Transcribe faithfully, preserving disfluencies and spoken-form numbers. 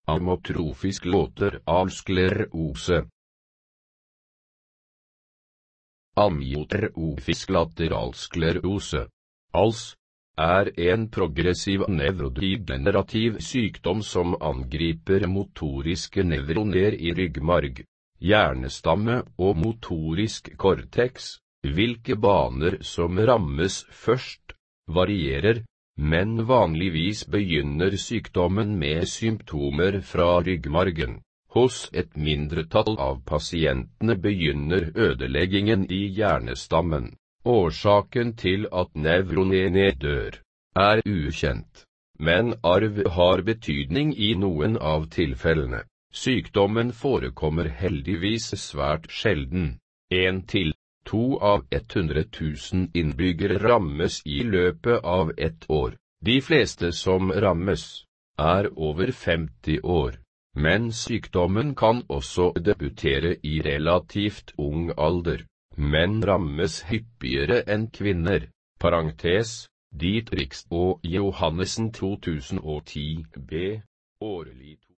Amyotrofisk lateralsklerose. Amyotrofisk lateralsklerose, A L S, er en progressiv nevrodegenerativ sykdom som angriper motoriske nevroner i ryggmarg, hjernestamme og motorisk cortex. Hvilke baner som rammes først, varierer, men vanligvis begynner sykdommen med symptomer fra ryggmargen. Hos et mindretall av pasientene begynner ødeleggingen i hjernestammen. Årsaken til at nevronene dør, er ukjent, men arv har betydning i noen av tilfellene. Sykdommen forekommer heldigvis svært sjelden. En til to av hundre tusen innbyggere rammes i løpet av ett år. De fleste som rammes, er over femti år. Men sykdommen kan også debutere i relativt ung alder. Menn rammes hyppigere enn kvinner. Parentes, Dietrichs og Johannessen to tusen og ti b, årlig.